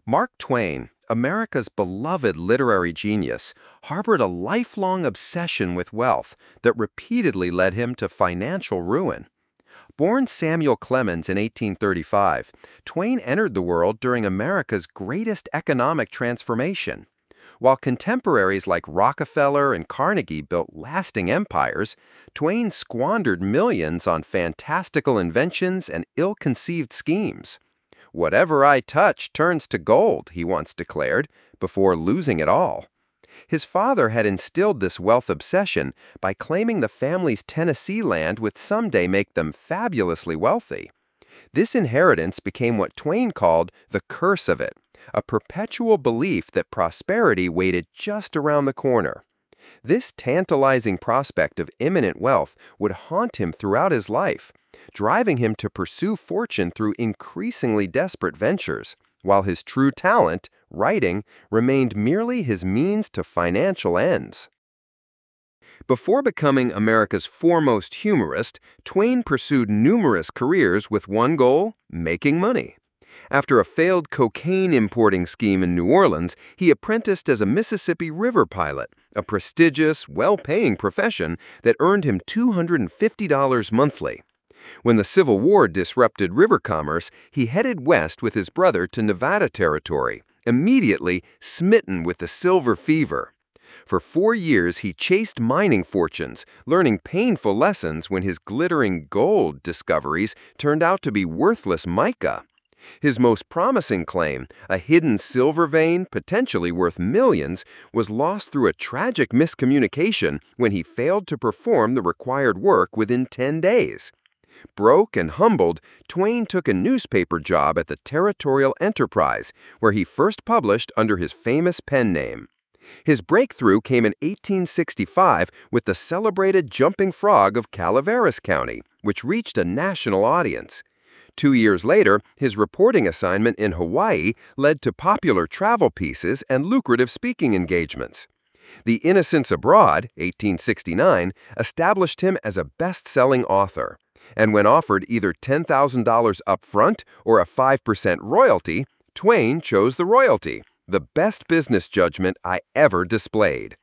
Mark Twain, America's beloved literary genius, harbored a lifelong obsession with wealth that repeatedly led him to financial ruin. Born Samuel Clemens in 1835, Twain entered the world during America's greatest economic transformation. While contemporaries like Rockefeller and Carnegie built lasting empires, Twain squandered millions on fantastical inventions and ill-conceived schemes. "Whatever I touch turns to gold," he once declared, before losing it all. His father had instilled this wealth obsession by claiming the family's Tennessee land would someday make them fabulously wealthy. This inheritance became what Twain called the curse of it, a perpetual belief that prosperity waited just around the corner. This tantalizing prospect of imminent wealth would haunt him throughout his life, driving him to pursue fortune through increasingly desperate ventures, while his true talent, writing, remained merely his means to financial ends. Before becoming America's foremost humorist, Twain pursued numerous careers with one goal: making money. After a failed cocaine importing scheme in New Orleans, he apprenticed as a Mississippi River pilot, a prestigious, well-paying profession that earned him $250 monthly. When the Civil War disrupted river commerce, he headed west with his brother to Nevada Territory, immediately smitten with the silver fever. For 4 years, he chased mining fortunes, learning painful lessons when his glittering gold discoveries turned out to be worthless mica. His most promising claim, a hidden silver vein potentially worth millions, was lost through a tragic miscommunication when he failed to perform the required work within 10 days. Broke and humbled, Twain took a newspaper job at the Territorial Enterprise, where he first published under his famous pen name. His breakthrough came in 1865 with the celebrated Jumping Frog of Calaveras County, which reached a national audience. 2 years later, his reporting assignment in Hawaii led to popular travel pieces and lucrative speaking engagements. The Innocents Abroad, 1869, established him as a best-selling author. And when offered either $10,000 up front or a 5% royalty, Twain chose the royalty, the best business judgment I ever displayed.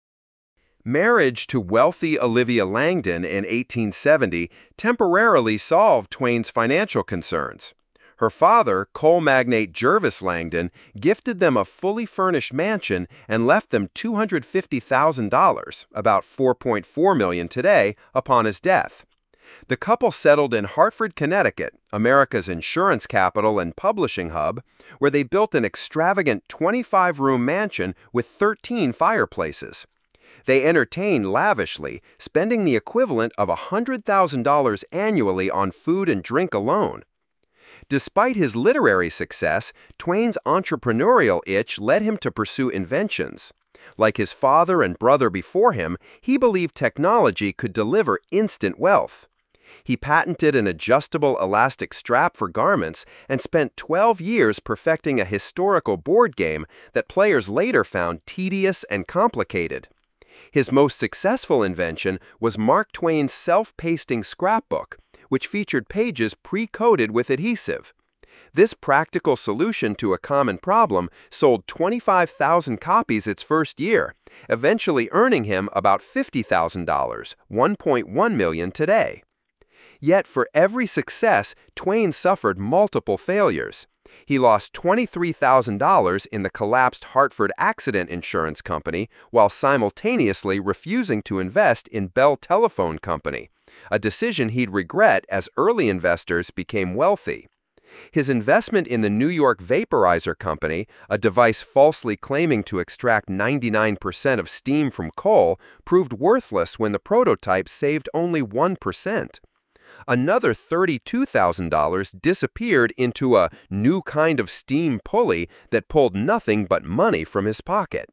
Marriage to wealthy Olivia Langdon in 1870 temporarily solved Twain's financial concerns. Her father, coal magnate Jervis Langdon, gifted them a fully furnished mansion and left them $250,000, about $4.4 million today, upon his death. The couple settled in Hartford, Connecticut, America's insurance capital and publishing hub, where they built an extravagant 25-room mansion with 13 fireplaces. They entertained lavishly, spending the equivalent of $100,000 annually on food and drink alone. Despite his literary success, Twain's entrepreneurial itch led him to pursue inventions. Like his father and brother before him, he believed technology could deliver instant wealth. He patented an adjustable elastic strap for garments and spent 12 years perfecting a historical board game that players later found tedious and complicated. His most successful invention was Mark Twain's self-pasting scrapbook, which featured pages pre-coated with adhesive. This practical solution to a common problem sold 25,000 copies its first year, eventually earning him about $50,000, $1.1 million today. Yet for every success, Twain suffered multiple failures. He lost $23,000 in the collapsed Hartford Accident Insurance Company while simultaneously refusing to invest in Bell Telephone Company, a decision he'd regret as early investors became wealthy. His investment in the New York Vaporizer Company, a device falsely claiming to extract 99% of steam from coal, proved worthless when the prototype saved only 1%. Another $32,000 disappeared into a new kind of steam pulley that pulled nothing but money from his pocket.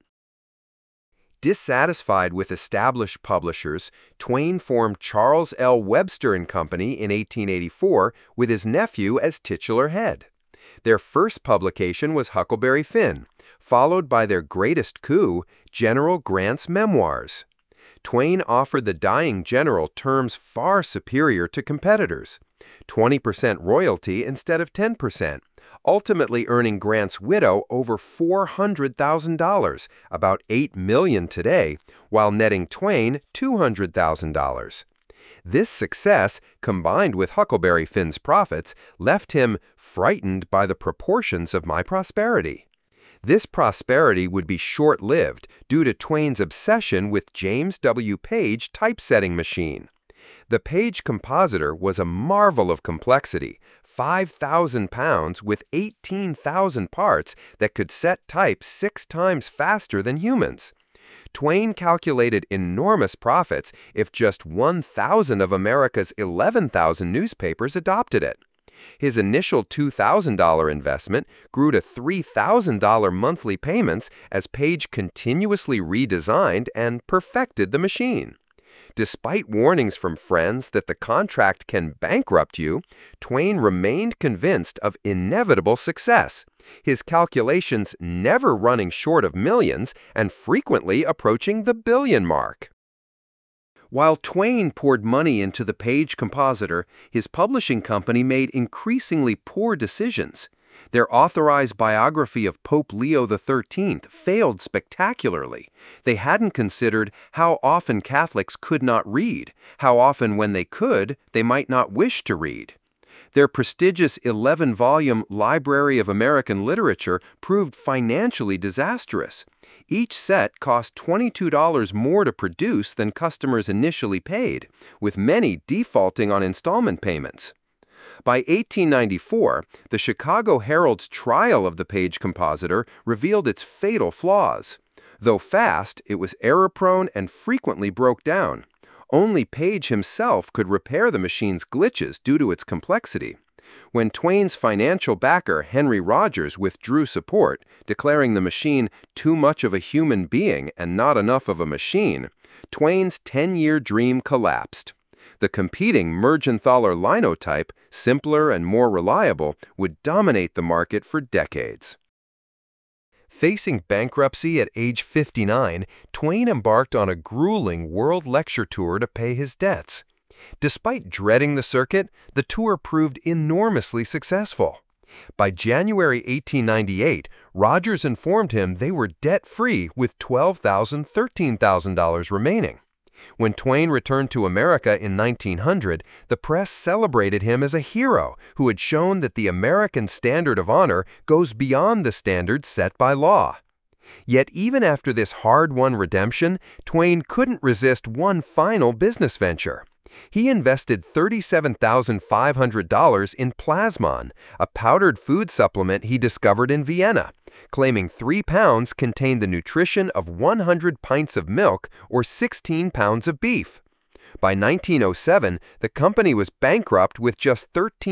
Dissatisfied with established publishers, Twain formed Charles L. Webster & Company in 1884 with his nephew as titular head. Their first publication was Huckleberry Finn, followed by their greatest coup, General Grant's Memoirs. Twain offered the dying general terms far superior to competitors: 20% royalty instead of 10%, ultimately earning Grant's widow over $400,000, about $8 million today, while netting Twain $200,000. This success, combined with Huckleberry Finn's profits, left him frightened by the proportions of my prosperity. This prosperity would be short-lived due to Twain's obsession with James W. Page typesetting machine. The Page Compositor was a marvel of complexity, 5,000 pounds with 18,000 parts that could set type 6 times faster than humans. Twain calculated enormous profits if just 1,000 of America's 11,000 newspapers adopted it. His initial $2,000 investment grew to $3,000 monthly payments as Page continuously redesigned and perfected the machine. Despite warnings from friends that the contract can bankrupt you, Twain remained convinced of inevitable success, his calculations never running short of millions and frequently approaching the billion mark. While Twain poured money into the Page Compositor, his publishing company made increasingly poor decisions. Their authorized biography of Pope Leo XIII failed spectacularly. They hadn't considered how often Catholics could not read, how often when they could, they might not wish to read. Their prestigious 11-volume Library of American Literature proved financially disastrous. Each set cost $22 more to produce than customers initially paid, with many defaulting on installment payments. By 1894, the Chicago Herald's trial of the Page Compositor revealed its fatal flaws. Though fast, it was error-prone and frequently broke down. Only Page himself could repair the machine's glitches due to its complexity. When Twain's financial backer, Henry Rogers, withdrew support, declaring the machine too much of a human being and not enough of a machine, Twain's 10-year dream collapsed. The competing Mergenthaler Linotype, simpler and more reliable, would dominate the market for decades. Facing bankruptcy at age 59, Twain embarked on a grueling world lecture tour to pay his debts. Despite dreading the circuit, the tour proved enormously successful. By January 1898, Rogers informed him they were debt-free with $12,000, $13,000 remaining. When Twain returned to America in 1900, the press celebrated him as a hero who had shown that the American standard of honor goes beyond the standards set by law. Yet even after this hard-won redemption, Twain couldn't resist one final business venture. He invested $37,500 in Plasmon, a powdered food supplement he discovered in Vienna, claiming 3 pounds contained the nutrition of 100 pints of milk or 16 pounds of beef. By 1907, the company was bankrupt with just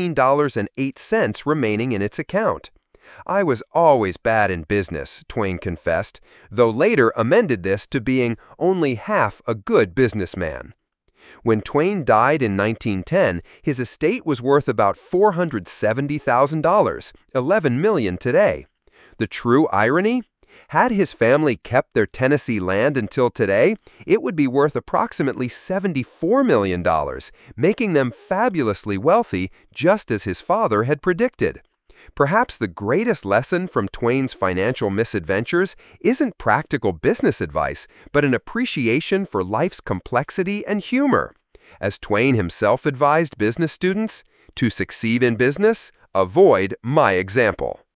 $13.08 remaining in its account. "I was always bad in business," Twain confessed, though later amended this to being only half a good businessman. When Twain died in 1910, his estate was worth about $470,000, $11 million today. The true irony? Had his family kept their Tennessee land until today, it would be worth approximately $74 million, making them fabulously wealthy, just as his father had predicted. Perhaps the greatest lesson from Twain's financial misadventures isn't practical business advice, but an appreciation for life's complexity and humor. As Twain himself advised business students, to succeed in business, avoid my example.